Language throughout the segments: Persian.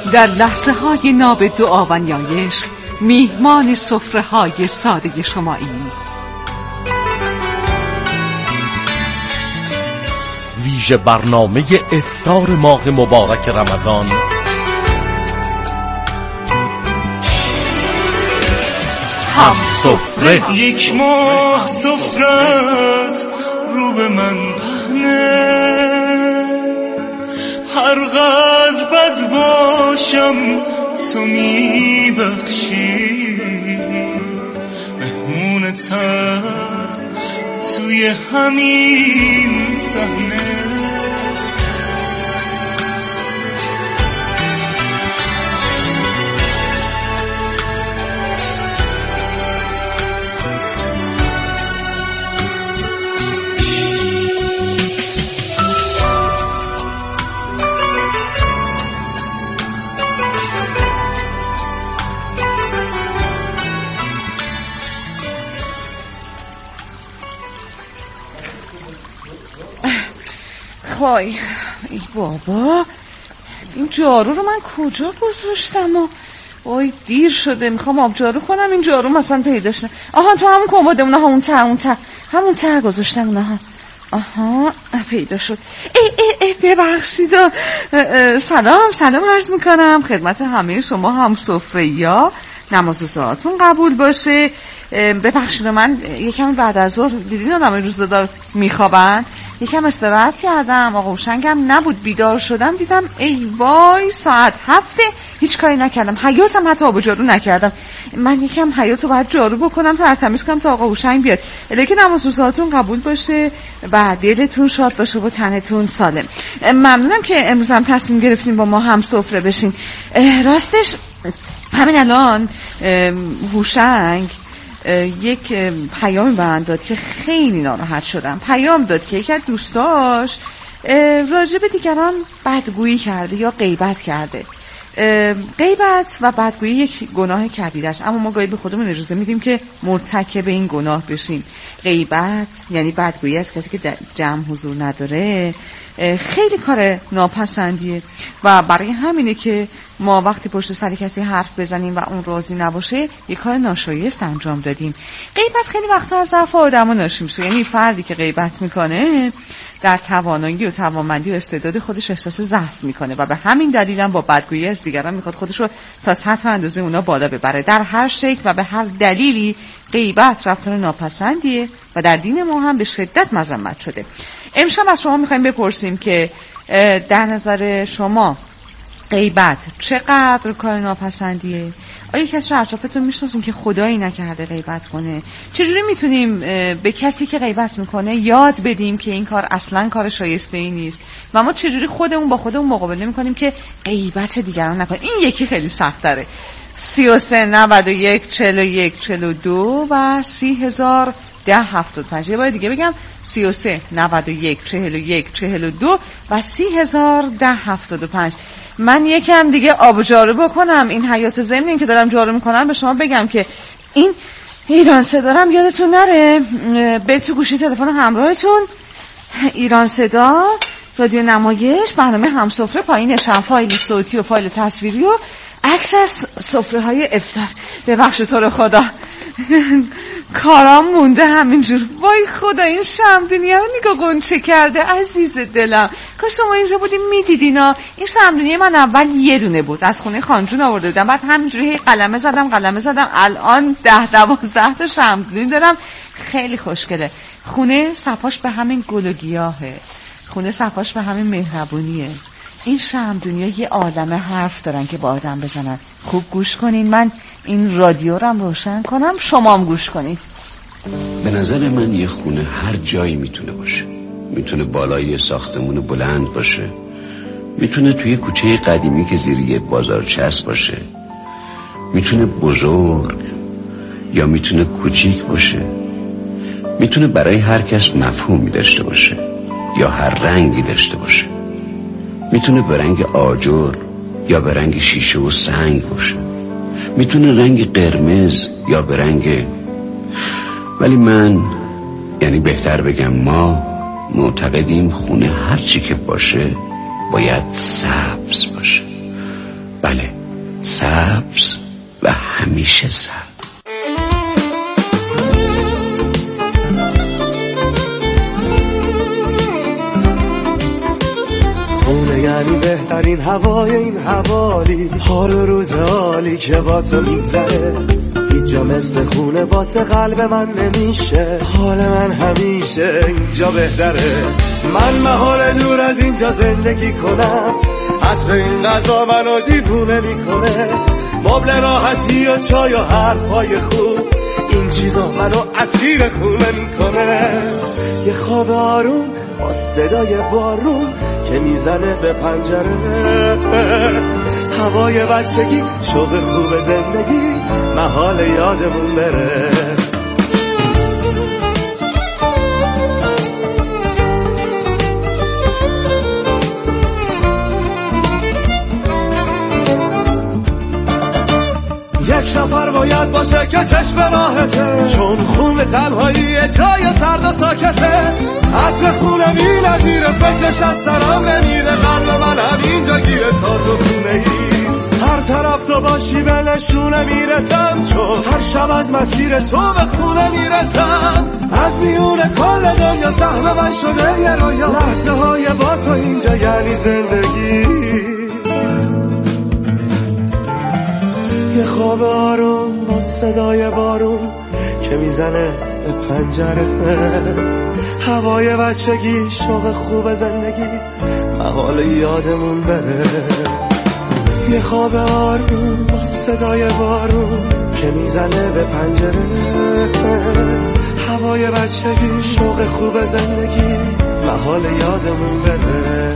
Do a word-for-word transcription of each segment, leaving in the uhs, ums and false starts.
در لحظه های ناب دعا و نیایش میهمان سفره های ساده شماییم. ویژه برنامه افطار ماه مبارک رمضان هم سفره. یک ماه سفرت رو به من پهنه، هر قدر بد باشم تو میبخشی، مهمونتم توی همین صحنه. وای ای بابا، این جارو رو من کجا گذاشتم؟ و وای دیر شده، میخوام آب جارو کنم، این جارو مثلا پیداش نه. آها تو همون کمد اونها، همون ته اون ته همون ته گذاشتم اونها. آها پیدا شد. ای ای ای ببخشید. سلام سلام عرض میکنم خدمت همه شما هم سفره‌یا. نماز و ساعتون قبول باشه. ببخشید من یکم بعد از ظهر دیدین آدم روز دار میخوابن، یکم استراحت کردم، آقا هوشنگم نبود، بیدار شدم دیدم ای وای ساعت هفته هیچ کاری نکردم، حیاتم حتی آب جارو نکردم. من یکم حیاتو باید جارو بکنم تا تمیز کنم تا آقا هوشنگ بیاد. الکی نماز و ساعتون قبول باشه و دلتون شاد باشه و تنتون سالم. ممنونم که امروز هم تصمیم گرفتیم با ما هم سفره بشین. راستش همین الان هوشنگ یک پیام به من داد که خیلی ناراحت شدم. پیام داد که یک از دوستاش راجع به دیگران بدگویی کرده یا غیبت کرده. غیبت و بدگویی یک گناه کبیره است، اما ما گاهی به خودمون اجازه میدیم که مرتکب این گناه بشیم. غیبت یعنی بدگویی از کسی که در جمع حضور نداره، خیلی کار ناپسندیه و برای همینه که ما وقتی پشت سر کسی حرف بزنیم و اون راضی نباشه یک کار ناشایست انجام دادیم. غیبت خیلی وقتا از ضعف آدم‌ها ناشی میشه، یعنی فردی که غیبت میکنه در توانایی و توانمندی و استعداد خودش احساس ضعف میکنه و به همین دلیل هم با بدگویی از دیگران میخواد خودش رو تا سطح اندازه اونا بالا ببره. در هر شکل و به هر دلیلی غیبت رفتار ناپسندیه و در دین ما هم به شدت مذمت شده. امشب از شما میخوایم بپرسیم که در نظر شما غیبت چقدر کار ناپسندیه؟ آیا کسی رو اطرافتون میشناسین که خدایی نکرده غیبت کنه؟ چجوری میتونیم به کسی که غیبت میکنه یاد بدیم که این کار اصلا کار شایسته ای نیست و ما چجوری خودمون با خودمون مقابله میکنیم که غیبت دیگران نکنیم؟ این یکی خیلی سخت داره. سی و سه نود و یک چهل و یک چهل و دو و سی هزار ده هفتاد و پنج. یه بار دیگه بگم سی و سه نود و یک چهل و یک چهل و دو و سی هزار ده هفتاد و پنج. من یکم دیگه آب جارو بکنم. این حیات ضمن این که دارم جارو میکنم به شما بگم که این ایران صدا هم یادتون نره، به تو گوشی تلفن همراهتون ایران صدا رادیو نمایش برنامه همسفره، پایین شب فایل صوتی و فایل تصویری و عکس از سفره های افطار. ببخشید تو رو خدا کارام مونده همینجور. وای خدا این شمدونیه رو نگاه گنچه کرده عزیز دلم. کاش شما اینجا بودیم میدیدینا. این شمدونیه من اول یه دونه بود از خونه خانجون آورده بودم، بعد همینجوری قلمه زدم قلمه زدم الان ده دوازده تا شمدونی دارم. خیلی خوشگله. خونه صفاش به همین گل و گیاهه، خونه صفاش به همین مهربونیه. این شمدونی‌ها یه عالمه حرف دارن که با آدم بزنن. خوب گوش کنین، من این رادیو رو هم روشن کنم، شما هم گوش کنید. به نظر من یه خونه هر جایی میتونه باشه. میتونه بالای ساختمون بلند باشه، میتونه توی کوچه قدیمی که زیر یه بازارچس باشه، میتونه بزرگ یا میتونه کوچیک باشه، میتونه برای هر کس مفهومی داشته باشه یا هر رنگی داشته باشه، میتونه به رنگ آجر یا به رنگ شیشه و سنگ باشه، میتونه رنگ قرمز یا به رنگ، ولی من یعنی بهتر بگم ما معتقدیم خونه هر چی که باشه باید سبز باشه. بله، سبز و همیشه سبز. خونه یعنی بهترین هوای این حوالی، حال و روز حالی که با تو میگذره. هیچ جا مثل خونه واسه قلب من نمیشه، حال من همیشه اینجا بهتره. من محال دور از اینجا زندگی کنم، حسب این غذا منو دیوونه میکنه. مبل راحتی و چای و حرفای خوب، این چیزا منو اسیر خونه میکنه. یه خواب آروم با صدای بارون که میزنه به پنجره، هوای بچگی، شوق خوب زندگی، محال یادمون بره. یک نفر باید باشه که چشم راحته، چون خونه تنهایی جای سرد و ساکته. عطر خونه بی نظیره، فکرش از سرم نمیره. قلب من همینجا گیره تا تو خونه ای. هر طرف تو باشی به نشونه میرسم، چون هر شب از مسیر تو به خونه میرسم. از میون کل دنیا سهم من شده یه رویا، لحظه های با تو اینجا یعنی زندگی. یه خواب آروم با صدای بارون که میزنه به پنجره، هوای بچگی، شوق خوب زندگی، محال یادمون بره. یه خواب آروم با صدای بارون که میزنه به پنجره، هوای بچگی، شوق خوب زندگی، محال یادمون بره.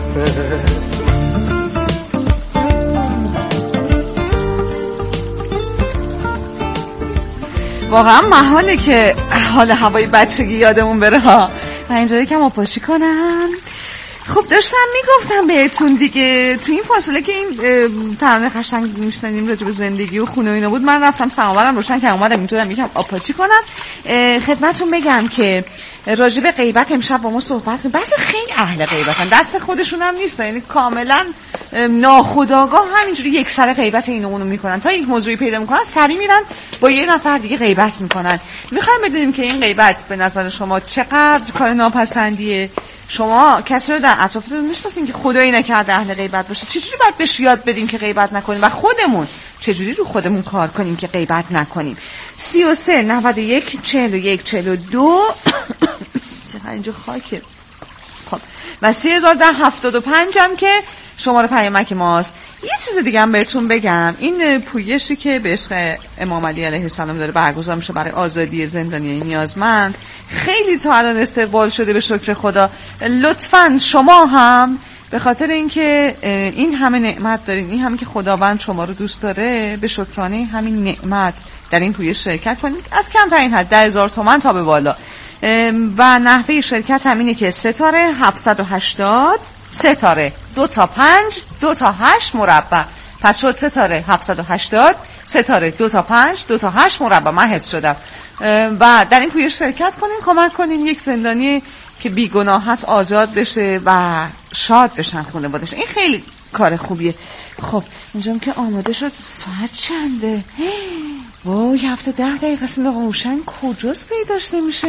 واقعا محاله که حال هوای بچگی یادمون بره ها. من اینجا یکم آپاشی کنم. خب داشتم میگفتم بهتون دیگه تو این فاصله که این ترانه قشنگ میشنیدیم راجع به زندگی و خونه و اینا بود، من رفتم سماورم روشن که اومدم اینجا یکم آپاچی کنم. خدمتتون بگم که راجع به غیبت امشب با ما صحبت کنیم. بعضی خیلی اهل غیبتن، دست خودشون هم نیست، یعنی کاملا ناخودآگاه همینجوری یک سر غیبت اینو اونو میکنن. تا یک موضوعی پیدا میکنن سری میرن با یه نفر دیگه غیبت میکنن. میخوایم بدونیم که این غیبت به نظر شما چقدر کار ناپسندیه؟ شما کسی رو در اطرافتون میشناسین که خدایی نکرده اهل غیبت باشه؟ چجوری باید بهش یاد بدیم که غیبت نکنیم و خودمون چجوری رو خودمون کار کنیم که غیبت نکنیم؟ سی و سه نود و یک چهل و یک چهل و دو چقدر اینجا خاکه. خب و سی هزار ده هفتاد و پنج هم که شماره پیامک ماست. یه چیز دیگه هم بهتون بگم، این پویشی که به عشق امام علی علیه السلام داره برگزار میشه برای آزادی زندانی نیازمند، خیلی تا الان استقبال شده به شکر خدا. لطفاً شما هم به خاطر اینکه این همه نعمت دارین، این همه که خداوند شما رو دوست داره، به شکرانه همین نعمت در این پویش شرکت کنید. از کمترین حد ده هزار تومان تا به بالا. و نحوه شرکت همینه که ستاره هفتصد و هشتاد ستاره دو تا پنج دو تا هشت مربع. پس شد ستاره هفتصد و هشتاد ستاره دو تا پنج دو تا هشت مربع. من حفظ شدم. و در این پویش شرکت کنین، کمک کنین یک زندانی که بیگناه هست آزاد بشه و شاد بشن خونه بادش. این خیلی کار خوبیه. خب اینجام که آماده شد. ساعت چنده؟ وای هفته ده دقیقه است. آقا هوشنگ کجاست پیداش نمیشه؟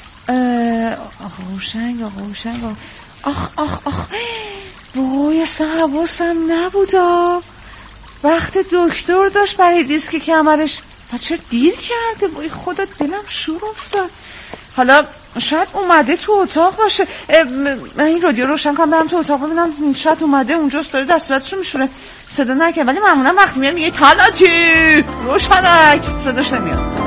آقا هوشنگ آقا هوشنگ آقا آخ آخ آخ وای اصلا حواسم نبودا. وقت دکتر داشت برای دیسک کمرش و چرا دیر کرده؟ وای خدا دلم شور افتاد. حالا شاید اومده تو اتاق باشه. من این رادیو روشن کنم برم تو اتاق ببینم شاید اومده اونجاست داره دستوراتشو میشوره. صدا نکنه ولی معمولا وقتی میاد میگه تلاتی روشنک، صداش نمیاد.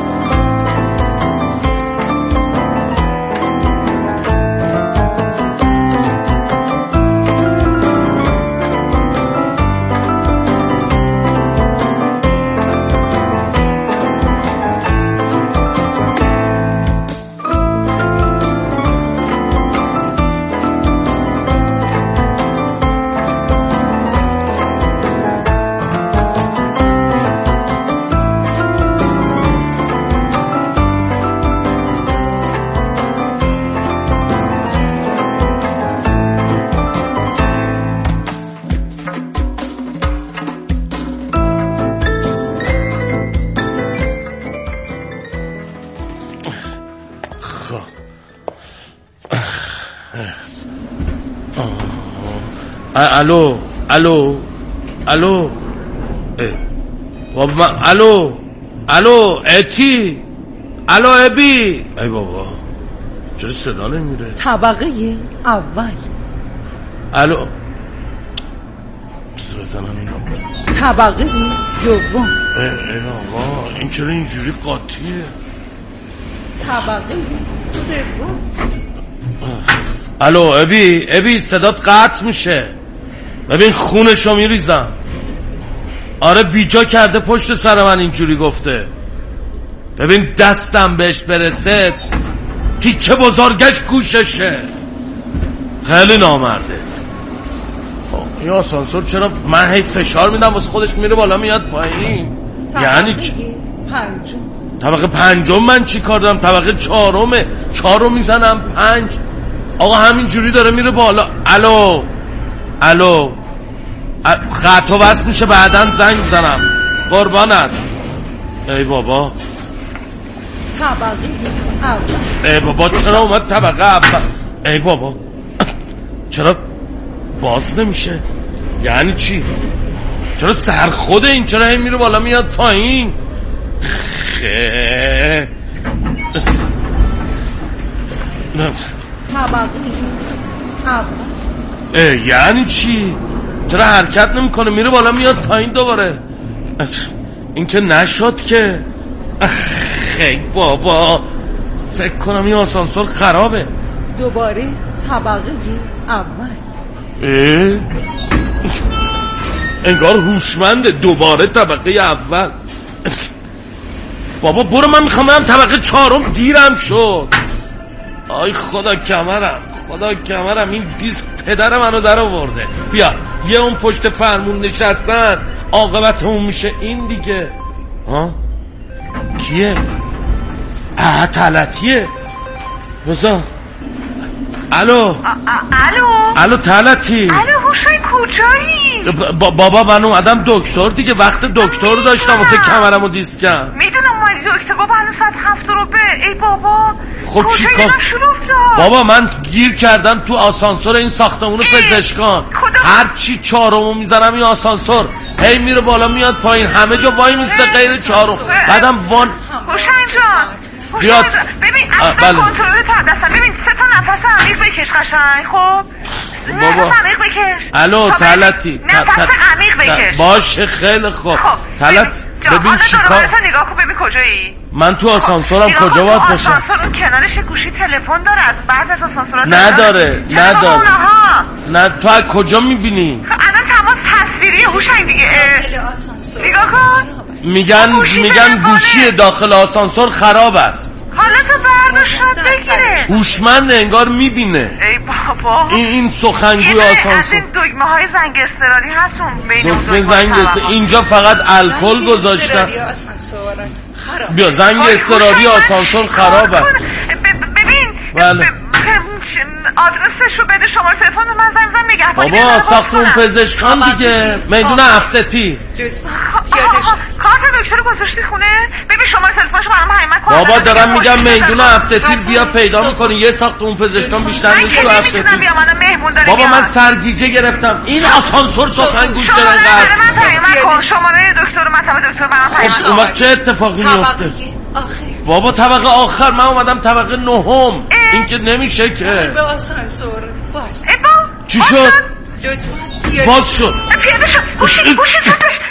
الو الو الو بابا من الو الو اتی الو ابی ای بابا چرا صدا نمیره؟ طبقه اول. الو بس بزنم اینو. طبقه دوم. ای ای بابا این چرا اینجوری قاطیه؟ طبقه سوم. الو ابی ابی صدات قطع میشه. ببین خونشو میریزم. آره بیجا کرده پشت سر من اینجوری گفته. ببین دستم بهش برسه تیکه بزرگش گوششه. خیلی نامرده. این آسانسور چرا من هی فشار میدم واسه خودش میره بالا میاد پایین؟ یعنی چی؟ پنجم. طبقه پنجم من چی کار دارم؟ طبقه چهارمه. چهار رو میزنم پنج. آقا همینجوری داره میره بالا. الو الو خط و وصل میشه بعدن زنگ زنم قربانت. ای بابا طبقه اول. ای بابا چرا اومد طبقه اول؟ ای بابا چرا باز نمیشه؟ یعنی چی؟ چرا سر خوده این؟ چرا هی میره بالا میاد پایین؟ خیلی طبقه اول. یعنی چی؟ چرا حرکت نمیکنه میره بالا میاد پایین دوباره؟ این که نشد که. خیلی بابا فکر کنم این آسانسور خرابه. دوباره طبقه اول. اه؟ انگار هوشمنده. دوباره طبقه اول. بابا برو من میخوام برم طبقه چهارم دیرم شد. آی خدا کمرم خدا کمرم این دیسک پدر منو در آورده. بیا یه اون پشت فرمون نشستن عاقبت اون میشه این دیگه. ها کیه؟ اه طلعتیه. بزا الو الو الو طلعتی. الو حسین کجایی؟ با بابا من اومدم دکتر دیگه. وقت دکتر رو داشتم واسه کمرم و دیسکم. میدونم اومدی دکتر بابا هنوز ساعت هفت رو به. ای بابا خب چی کار؟ بابا من گیر کردم تو آسانسور این ساختمون پزشکان. هر چی چهارمو میزنم این آسانسور هی میره بالا میاد پایین. همه جا وای میسته غیر چهارم. بعدم وان حسین جان بیاد. ببین اصلا کنترل تا دستم. ببین سه تا نفس عمیق بکش قشنگ. خب بابا نفس عمیق بکش. الو طلعتی نفس عمیق بکش. باشه خیلی خوب. طلعت ببین چی کار. حالا نگاه کن ببین کجایی. من تو آسانسورم کجا باید باشم؟ آسانسور اون کنارش گوشی تلفن داره. از بعد از آسانسورات نداره نداره. نه تو از کجا میبینی؟ الان تماس تصویری هوشنگ دیگه. نگاه کن. میگن میگن گوشی داخل آسانسور خراب است. حالا تو برداشت بگیره. هوشمند انگار میبینه. ای بابا این این سخنگوی آسانسور. از این دگمه های زنگ اضطراری هست اون بین اون دگمه زنگ اضطراری. اینجا فقط الکل گذاشتن. بیا زنگ اضطراری آسانسور خراب است. ببین بله آدرسشو بده شماره تلفن رو من زنگ بزنم نگهبانی. بابا ساختمون پزشکان دیگه. میدون هفتتی. کارت دکتر رو گذاشتی خونه؟ ببین شماره تلفنشو برام پیام کن. بابا دارم میگم میدون هفتتی بیا پیدا میکنی. یه ساختمون پزشکان بیشتر نیست تو هفتتی. بابا من سرگیجه گرفتم. این آسانسور سخنگوش دارن قرض. من پیام کن شماره دکتر رو مطب دکتر برام پیام کن. اون وقت چه اتفاقی میفته؟ بابا طبقه آخر. من اومدم طبقه نهم. این که نمیشه که. به آسانسور باز. چی شد؟ باز شد. پیاده شد. گوشی گوشی زدش.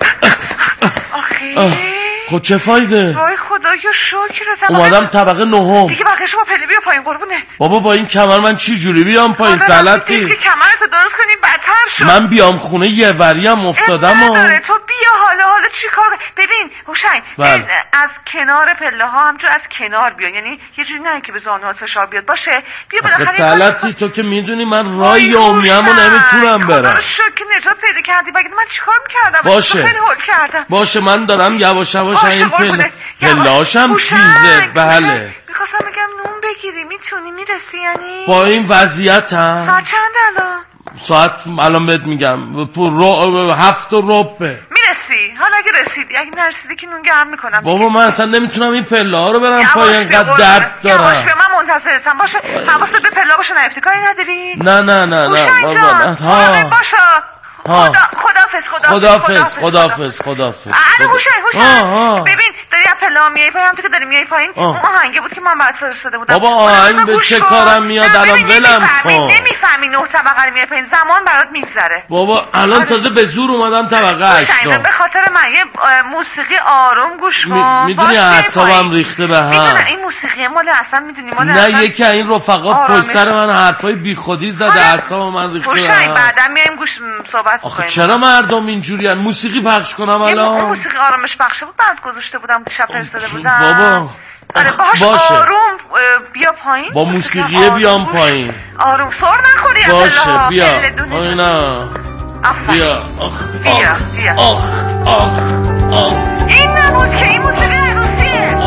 آخه خب چه فایده؟ وای خدایا شکر. اومدم طبقه نهم. دیگه بقیه‌شو با پله بیا پایین قربونت. بابا با این کمر من چی جوری بیام پایین؟ طلعتی که کمرتو درست کنی بدتر شد. من بیام خونه یه وریم افتادم. نداره تو بیا. حالا حالا چی کار؟ ببین هوشنگ از کنار پله ها همجور از کنار بیا. یعنی یه جوری نه که به زانوات فشار بیاد باشه. بیا بالاخره طلعتی تو که میدونی من راه یومیه‌مو نمیتونم برم. خدا شکر نجات پیدا کردی. بگید من چیکار می‌کردم؟ باشه خیلی هول کردم. باشه من دارم یواش یواش این پله پله‌هاشم تیزه. بله می‌خواستم بگم نون بگیری میتونی میرسی یعنی؟ با این وضعیتم. ساعت چند الان؟ ساعت الان بهت میگم رو هفت و ربع. میرسی؟ حالا اگه رسیدی اگه نرسیده که نون گرم میکنم. بابا من اصلا نمیتونم این پله ها رو برم پای، اینقدر درد دارم. یواش بیا، من منتظرتم. باشه حواست به پله باشه، نیفتی کاری نداری؟ نه نه نه نه بابا ها باشه. خدا خدافظ خدافظ خدافظ خدافظ. الو هوشنگ هوشنگ ببین داری از پله میای پایین، هم تو که داری میای پایین اون آهنگه بود که من برات فرستاده بودم. بابا آهنگ به چه کارم میاد الان؟ ولم کن. نمیفهمی نه طبقه رو میای پایین، زمان برات میگذره. بابا الان تازه به زور اومدم طبقه هشتم. به خاطر من یه موسیقی آروم گوش کن. میدونی اعصابم ریخته به هم. میدونم این موسیقی مال اصلا میدونی مال نه یکی این رفقا پشت سر من حرفای بیخودی زده، اعصاب من ریخته به هم. بعدا میایم گوش صحبت آخه چرا مردم اینجوریان؟ موسیقی پخش کنم الان؟ موسیقی آرامش بخشه بود بعد گذاشته بودم شب فرستاده بودم. بابا آره باشه آروم بیا پایین. با موسیقی بیام پایین. آروم سر نخوری. باشه بیا اینا بیا. آخ بیا بیا. آخ آخ آخ این نبود که این موسیقی عروسیه.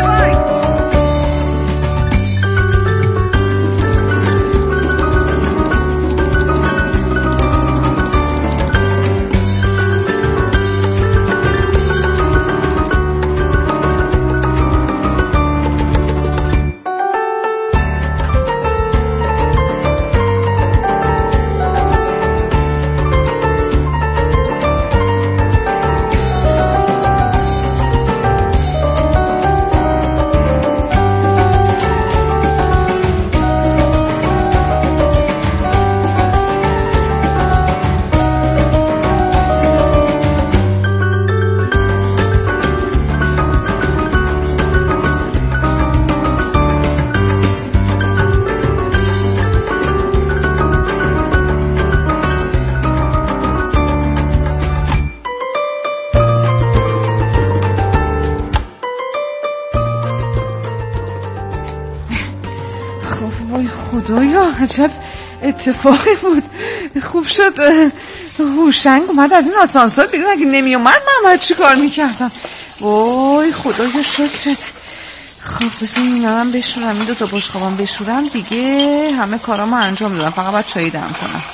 خدایا عجب اتفاقی بود. خوب شد هوشنگ اومد از این آسانسور بیرون، اگه نمی اومد من باید چی کار میکردم؟ وای خدایا شکرت. خب بسیم اینا هم بشورم، این دوتا بشقابم بشورم دیگه همه کارامو انجام دادم، فقط باید چایی دم کنم.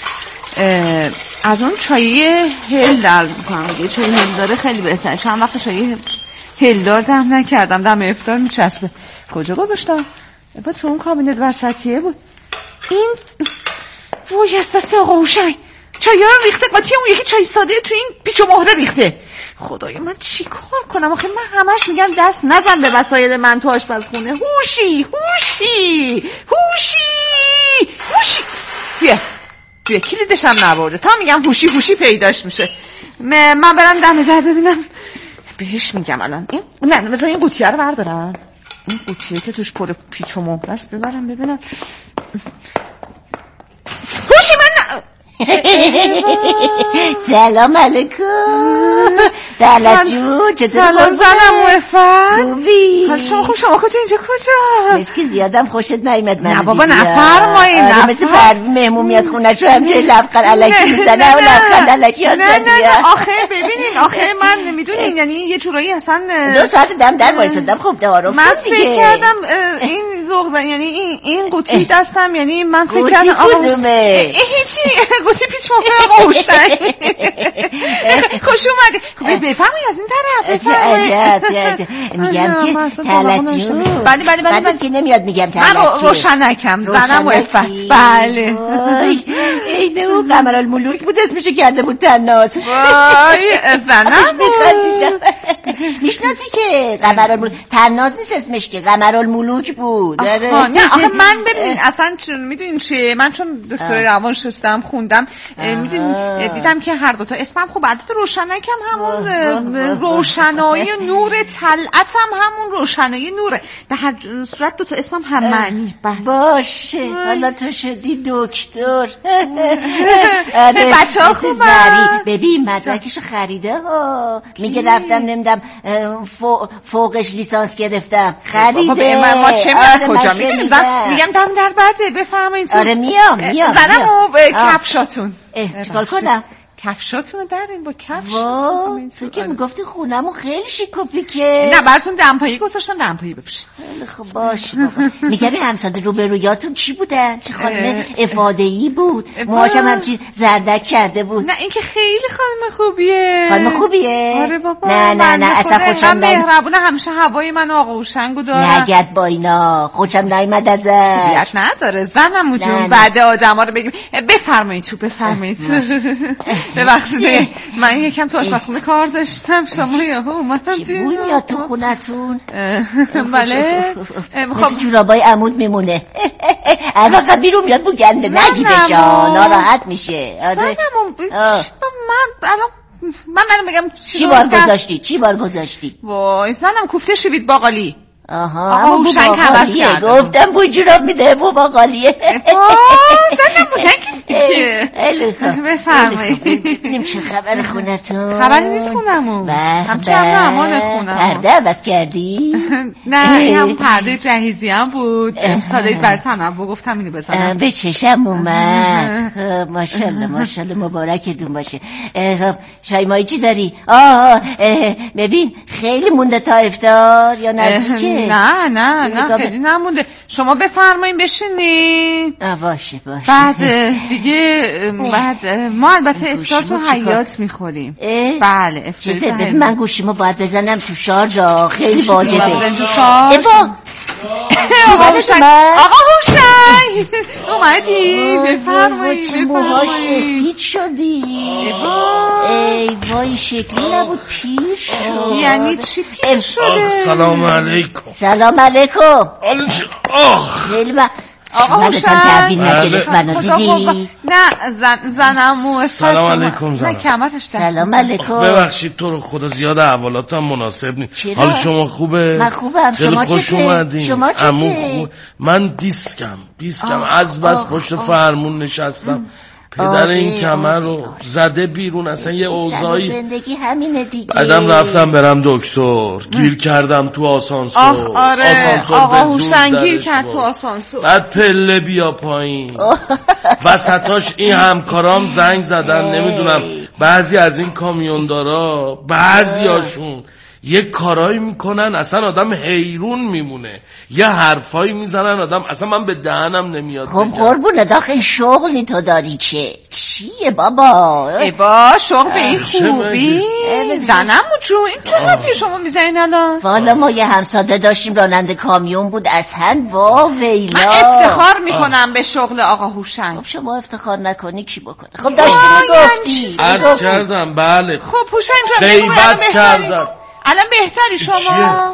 از اون چایی هلدار میکنم دیگه، چایی هلداره خیلی بهتره. چند وقت چایی هلدار دم نکردم، دم افطار میچسبه. کجا گذاشتم؟ با تو اون کابینت وسطیه بود. این وای از دست آقا هوشنگ چایی ها رو ریخته، قاطی اون یکی چای ساده تو این پیچ و مهره ریخته. خدایا من چی کار کنم آخه؟ من همش میگم دست نزن به وسایل من تو آشپزخونه. هوشی هوشی هوشی هوشی بیا بیا کلیدش هم نبرده، تا میگم هوشی هوشی پیداش میشه. من برم دم در ببینم بهش میگم الان. این نه نه مثلا این قوطیه رو بردارم، این قوطیه که توش پر پیچ و مهره است ببرم ببینم. هوشی من سلام علیکم دلت جون، چطور؟ سلام زنم موفق خوبی؟ حال شما خوب؟ شما کجا اینجا کجا؟ مسکی زیادم خوشت نیمد من نه بابا نفرمایی نفر آره مثل پروین مهمون میاد خونه شو همجوری لبخند علکی میزنه و لبخند علکی یاد نه نه نه آخه ببینین آخه من نمیدونین یعنی یه جورایی اصلا دو ساعت دم در بایستدم خوب دارم. من فکر کردم این ذوق زن یعنی این این قوطی دستم، یعنی من فکر کردم آقا کدومه؟ هیچی قوطی پیچ مهره قوشنگ. خوش اومدی. بفرمایید از این طرف بفرمایید. میگم که تلت جون. بله بله بله بعد که نمیاد میگم تلت من روشنکم زنم وفت. بله اینه اون قمرالملوک بود اسمشو کرده بود تناز. وای زنم میشناسی که قمرالملوک تناز نیست اسمش که قمرالملوک بود. نه آخه من ببین اصلا میدونین چیه، من چون دکترای روانشناسی خوندم میدونین دیدم که هر دو تا اسمم خوب عدد روشنکم همون روشنایی نور، طلعتم همون روشنایی نوره. به هر صورت دو تا اسمم هم معنی. باشه حالا تو شدی دکتر. بچه ها خوبم. ببین مدرکش خریده ها، میگه رفتم نمیدم فوقش لیسانس گرفتم خریده. ما چه میدونم کجا میدونیم میگم دم در بده. بفرمایید. آره میام میام زنم و کفشاتون چیکار کنم؟ کفشاتونو دارین با کفش. وا تو که میگفتی خونمو خیلی شیکوپیکه. نه براتون دمپایی گذاشتم دمپایی بپوشین. خیلی خوب باشه بابا. میگم همساده روبرویاتون چی بودن؟ چه خانم افاده‌ای بود؟ موهاشم همچین زردک کرده بود. نه این که خیلی خانم خوبیه. خانم خوبیه؟ آره بابا. نه نه نه اصلا خوشم نمیاد. مهربونه همیشه هوای من آقا هوشنگو داره. نگت با اینا خوشم نیومد ازش. بیات نداره زنمو جون بعد آدما رو بگیم بفرمایید تو بفرمایید. ببخشید من یکم تو آشپزخونه کار داشتم شما یهو اومدم چی بوی میاد تو خونتون؟ بله مثل جورابای عمود میمونه. البته بیرون میاد بو گنده نگی بشا ناراحت میشه. زنمو من الان من من بگم چی بار گذاشتی چی بار گذاشتی وای زنم کوفته شوید باقالی. آها آقا هوشنگ حوض کرد. گفتم بو جوراب میده بو باقالیه. زنم بو نگید که بفرمایید. ببینیم چه خبر خونتون؟ خبری نیست خونمون همچه هم امان خونمون. پرده عوض کردی؟ نه این هم پرده جهیزی هم بود امساله برای تنبو گفتم اینو بزنم به چشم اومد. خب ماشالله ماشالله مبارکتون باشه. خب چای مایی چی داری؟ آه ببین خیلی مونده تا افطار یا نزدیکه؟ نه نه نه خیلی نمونده. شما بفرمایید بشینید. باشه باشه. بعد دیگه بعد ما البته افطار تو حیاط میخوریم. بله افطار تو حیاط. من گوشیمو باید بزنم تو شارژ خیلی واجبه. بزن تو شارژ. آقا هوشنگ آقا هوشنگ اومدی بفرمایید بفرمایید. موهاش سفید شدی. ای وای شکلی نبود پیر شد. یعنی چی پیر شده؟ سلام علیکم. سلام علیکم. آخ خیلی با آقا هوشنگ نگرفت منو دیدی؟ نه زن زنمو سلام علیکم زنم. نه کمرش سلام علیکم. ببخشید تو رو خدا زیاد احوالاتم مناسب نیست. حال شما خوبه؟ من خوبم. شما چطوری؟ شما چطوری؟ من دیسکم دیسکم از بس پشت فرمون نشستم پدر این کمر رو زده بیرون اصلا یه اوضاعی. زندگی همینه دیگه. بعدم رفتم برم دکتر گیر کردم تو آسانسور. آه آره آقا هوشنگ گیر کرد تو آسانسور. بعد پله بیا پایین وسطاش این همکارام زنگ زدن. نمیدونم بعضی از این کامیوندارا بعضیاشون یه کارایی میکنن اصلا آدم حیرون میمونه. یه حرفایی میزنن آدم اصلا من به دهنم نمیاد. خب قربونه داخل شغلی تو داری چه چیه بابا؟ ای با شغل به این خوبی؟ زنم جو این چه حرفی شما میزنین الان؟ والا ما یه همساده داشتیم راننده کامیون بود اصلا وا ویلا. من افتخار میکنم به شغل آقا هوشنگ. خب شما افتخار نکنی کی بکنه؟ خب داشتی میگفتی عرض کردم بله. خب هوشنگ جان غیبت کردم الان بهتری شما؟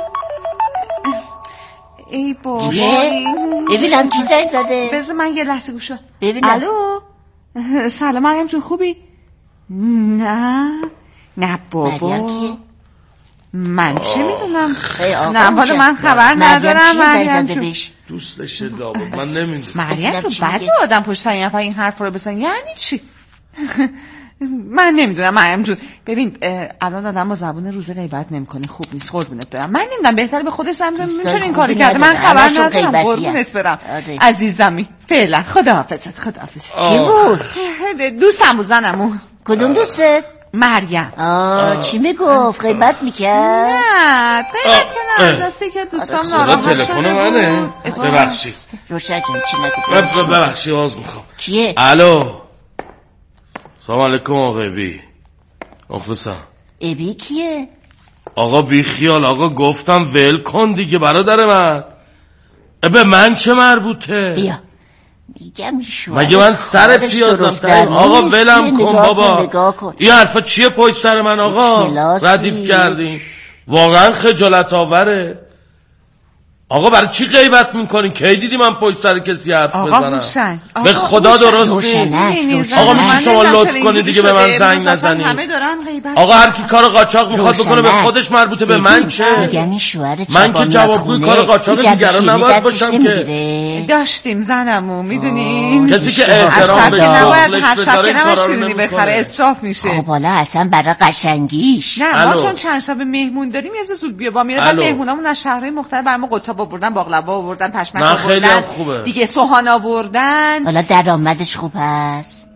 ای بابا ببینم کی زنگ زده. بذار من یه لحظه گوشو ببینم. الو سلام مریم جون خوبی؟ نه نه بابا من چه میدونم. نه بالا من خبر ندارم. مریم جون دوستش لابد من نمیدونم. مریم جون بعد آدم پشت سر این این حرف رو بزن یعنی چی؟ من نمیدونم مریم جون. ببین الان آدم با زبون روزه غیبت نمیکنه خوب نیست قربونت برم. من نمیدونم بهتره به خودش زنگ بزنم چرا این کارو کرده. من خبر ندارم قربونت برم عزیزمی. فعلا خداحافظت. خداحافظ. کی بود؟ دوستم بود زنمو. کدوم دوسته؟ مریم. آه چی میگفت؟ غیبت میکرد؟ نه غیبت که نه از دسته که دوستام ناراحت شده. تلفن منه ببخشید روشن جان چی نگو. ببخشید باز میخوام. کیه؟ الو سلام علیکم آقا ابی. مخلصم. ابی کیه؟ آقا بی خیال آقا گفتم ول کن دیگه برادر من. به من چه مربوطه؟ بیا میگم شو مگه من سر پیازم آقا ولم کن بابا. این حرفا چیه پشت سر من آقا ردیف کردین؟ واقعا خجالت آوره. آقا برای چی غیبت میکنین؟ کی دیدی من پشت سر کسی حرف بزنم؟ به خدا درست نیست. آقا میشه شما لطف کنید دیگه به من زنگ نزنید. آقا هر کی کار قاچاق میخواد بکنه به خودش مربوطه به من چه؟ من که جوابگوی کار قاچاق دیگران نباید باشم که. داشتیم زنمو میدونین کسی که احترام به شغلش بذاره این کارا رو نمیکنه. اسراف میشه. خب حالا اصلا برای قشنگیش نه ما چون چند شب مهمون داریم یه زود بیا با میره. بعد مهمونامون از شهرهای مختلف برام قطاب آوردن باقلوا آوردن پشمک آوردن دیگه سوهان آوردن. حالا درآمدش خوب هست؟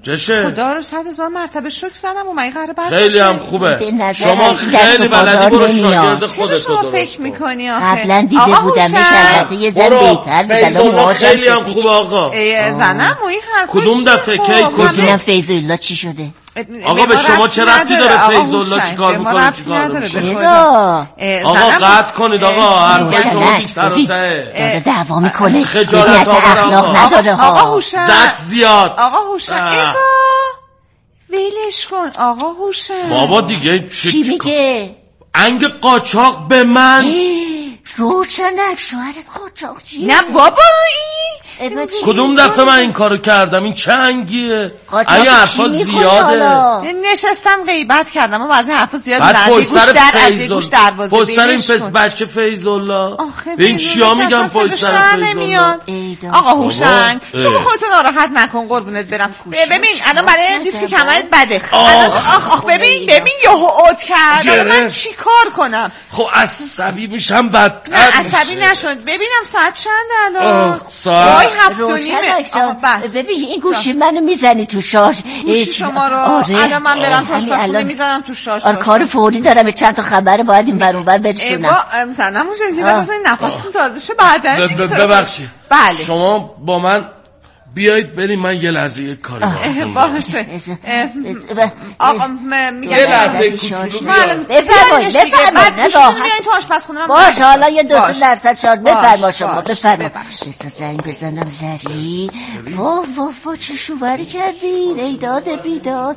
چشه؟ خدا رو صد هزار مرتبه شکر زدم و من قراره بعد خیلی هم خوبه. شما خیلی بلدی، برو شاگرد خودت رو درست فکر میکنی آخه؟ قبلا دیده بودمش، البته یه زن بهتر فیض‌الله خیلی هم خوبه آقا. زنم و این حرفا کدوم دفعه کی کدوم فیض‌الله چی شده؟ آقا به شما چه ربطی داره فیض‌الله چیکار میکنه چیکار نمیکنه؟ آقا قطع کنید آقا، حرفای شما بی سر و ته داره دعوا میکنه، خجالت اخلاق نداره. آقا هوشنگ زد زیاد. آقا هوشنگ ایوا ویلش کن آقا هوشنگ. بابا دیگه چی میگه؟ انگ قاچاق به من. روشنک شوهرت قاچاقچیه؟ نه بابا این کدوم دفعه من این کارو کردم؟ این چه انگیه؟ این حرفا زیاده. نشستم غیبت کردم و از این حرفا زیاد بعد گوش در از گوش دروازه پشت سر این پس بچه فیض‌الله به این چیا میگم پشت سر فیض‌الله؟ آقا هوشنگ شما خودتو ناراحت نکن قربونت برم. ببین الان برای دیسک کمرت بده. آخ آخ ببین ببین یهو اوت کرد، من چیکار کنم؟ خب عصبی میشم بدتر. نه عصبی نشد. ببینم ساعت چنده الان؟ ساعت هفت و نیمه. ببین این گوشی منو میزنی تو شاش. گوشی شما رو الان من برم تاشپزخونه میزنم تو شاش. آره کار فوری دارم، چند تا خبر باید این بر اون بر برسونم. ای با زنم اونجا دیگه بزنین نفستون تازه شه بعدا. ببخشید بله شما با من بیایید بریم، من یه لحظه یه کاری باید باشه. آقا میگم یه لحظه کوچولو بفرمایید بفرمایید بیاین تو آشپزخونه. باشه حالا یه دو سه درصد شاد بفرما شما بفرما. تا زنگ بزنم زری. وا وا وا چه شوهری کردین ای داد بیداد.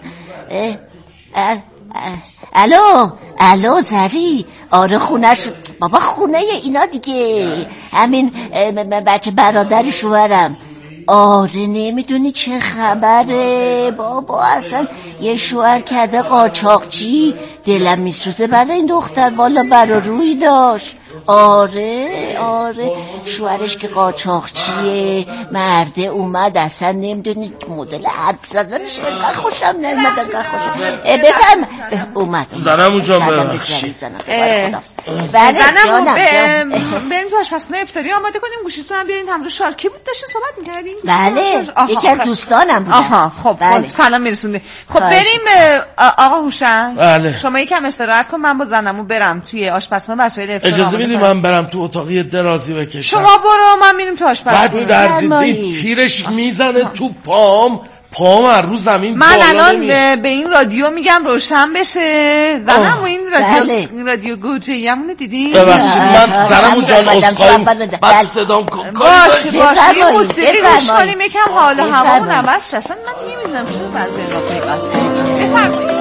الو الو زری. آره خونه شد بابا، خونه اینا دیگه، همین بچه برادر شوهرم. آره نمیدونی چه خبره بابا، اصلا یه شوهر کرده قاچاقچی. دلم میسوزه برای این دختر، والا برا روی داشت. آره آره شوهرش که قاچاقچیه، مرده اومد اصلا نمیدونی مدل حد زدنش انقدر خوشم نمیاد، انقدر خوشم. بفرم اومد زنم جان ببخشید. بله زنم بریم تو آشپزخونه افطاری آماده کنیم. گوشیتون هم بیارین. همراه شارکی بود داشتین صحبت میکردین؟ بله یکی از دوستانم بودن. آها خب بله. سلام میرسونده. خب بریم آقا هوشنگ. بله. شما یکم استراحت کن، من با زنمو برم توی آشپزخونه وسایل افطار. اجازه میدی من برم تو اتاقی درازی بکشم؟ شما برو من میریم تو آشپزخونه. بعد دردی تیرش میزنه تو پام، پام هر رو زمین. من الان به این رادیو میگم روشن بشه. زنم این رادیو بله. این رادیو گوجه‌ایمون دیدی؟ ببخشید من زنمو جان عذرخواهی بعد صدام کن. باشه باشه یه موسیقی گوش کنیم یکم حال هوامون عوض شه. اصلا من نمیدونم چرا بعضی اینا پیغام بفرمایید.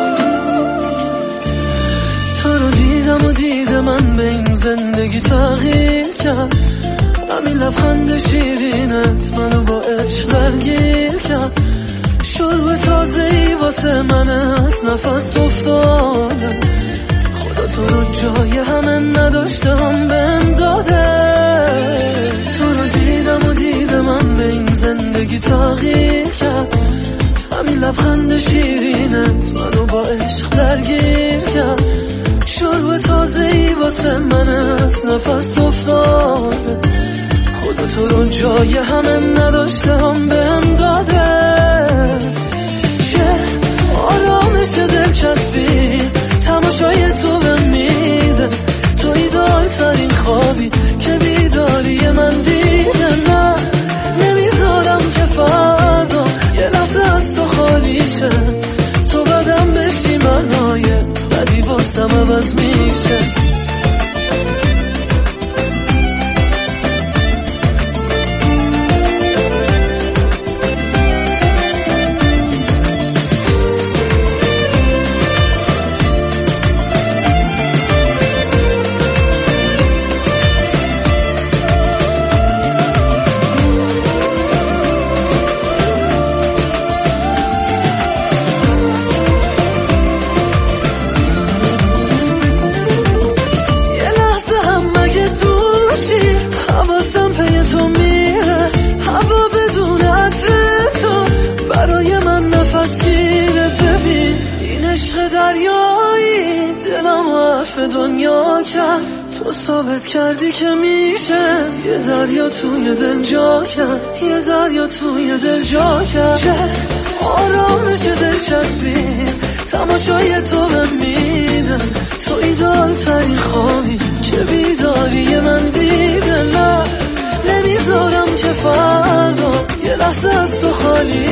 تو رو دیدم و دیدم من به این زندگی تغییر کرد، همین لبخند شیرینت منو با عشق درگیر کرد. شروع تازه‌ای واسه من از نفس افتاده، خدا تو رو جای همه نداشتم بهم داده. تو رو دیدم و دیدم من به این زندگی تغییر کرد، همین لبخند شیرینت منو با عشق درگیر کرد. شروع تازه‌ای واسه من از نفس افتاده، خدا تو رو جای همه نداشتم بهم داده. چه آرامش دلچسبی تماشای تو بهم میده، تو ایدال ترین خوابی که بیداری من دیده. نه نمیذارم که فردا یه لحظه از تو خالی شه، تو بدم بشی منای بدی واسم عوض میشه. دنیا کرد تو ثابت کردی که میشه، یه دریا توی دل جا کرد، یه دریا توی دل جا کرد. چه آرام بچسبیم تماشای تو بهم میده تو ایدال ترین خوابی که بیداری من دیده نه نمیذارم که فردا یه لحظه از تو خالی